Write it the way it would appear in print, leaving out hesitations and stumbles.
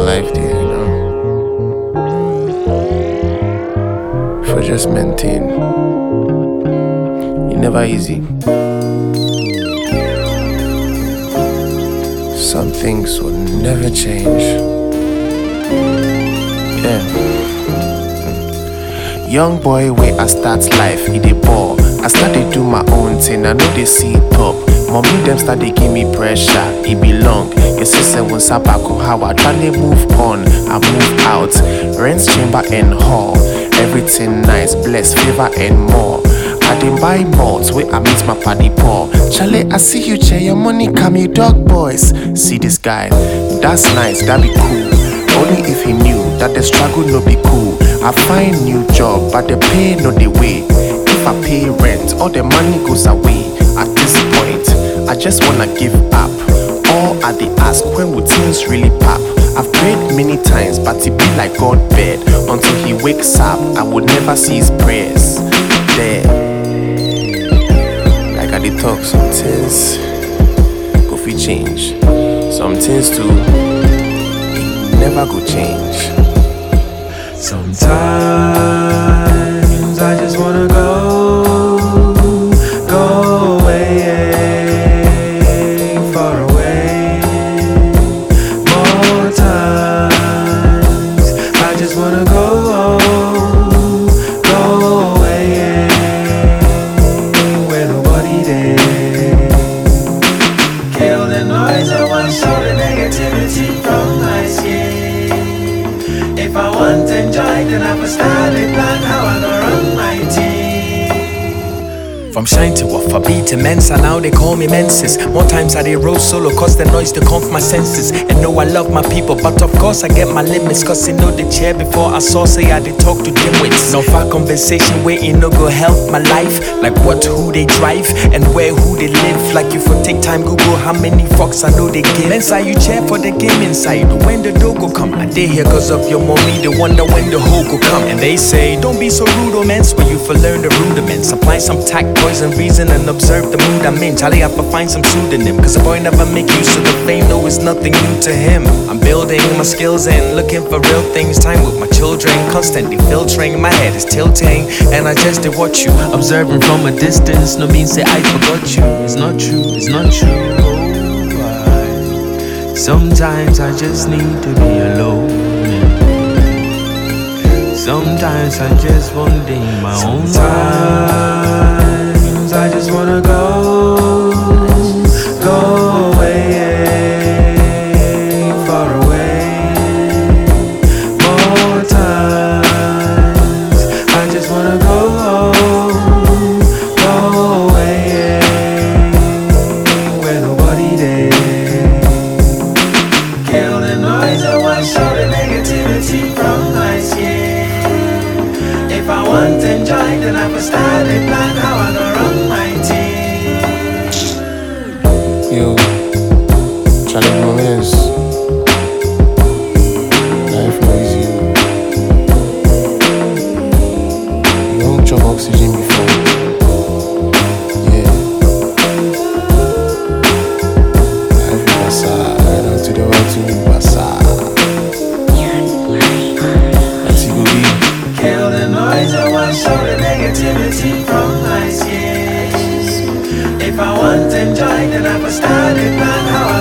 life there, you know. For just maintain. It never easy. Some things will never change. Yeah. Young boy, where I start life, it a ball. I started do my own thing, I know they see it top. Mommy them start they give me pressure, it be long. Your sister won't sabako how I try to move on. I move out, rents chamber and hall. Everything nice, bless, favor and more. I didn't buy malls where I meet my paddy paw. Charlie, I see you, chair your money, come you dog boys. See this guy, that's nice, that be cool. Only if he knew that the struggle no be cool. I find new job, but the pay no the way. If I pay rent, all the money goes away. At this point, I just wanna give up. All I they ask, when will things really pop? I've prayed many times, but it be like God bed. Until he wakes up, I would never see his prayers. There, like I did talk, some things go fi change. Some things too, never go change. Sometimes I just wanna go away, far away. More times I just wanna go away, where nobody there. Kill the noise and wash all the negativity from my skin. If I want to enjoy, then I must start a plan how I gonna run my team. From shine to off, I beat immense, and now they call me Menses. More times I they roll solo, cause the noise to come from my senses. And know I love my people, but of course I get my limits. Cause they know the chair before I saw, say I they talk to dimwits. No far conversation where it no go help my life. Like what, who they drive, and where, who they live. Like you for take time, Google how many fucks I know they give. Inside you chair for the game inside, when the dog go come. I they here cause of your mommy, they wonder when the hoe go come. And they say, don't be so rude, oh man, where you for learn the rudiments. Apply some tact, poison, reason, and observe the mood I'm in. Charlie, I for find some pseudonym, cause a boy never make use of the fame, no, it's nothing new to him. I'm building my skills and looking for real things. Time with my children, constantly filtering, my head is tilting. And I just did watch you, observing from a distance. No means say I forgot you, it's not true, it's not true. Oh, sometimes I just need to be alone. Sometimes I just want to in my own life. I just wanna go away, far away. More times I just wanna go away, where nobody there. Kill the noise and wash all the negativity from my skin. If I want to enjoy, then I must start a plan how I gonna run my team. Yo, Charlie Gomez. Life no easy. You don't chop oxygen before. Yeah. Life is basa. Right on to the world to be basa. That's it go be. Kill the noise and wash all the negativity from my skin. If I want to enjoy, then I must start a plan how I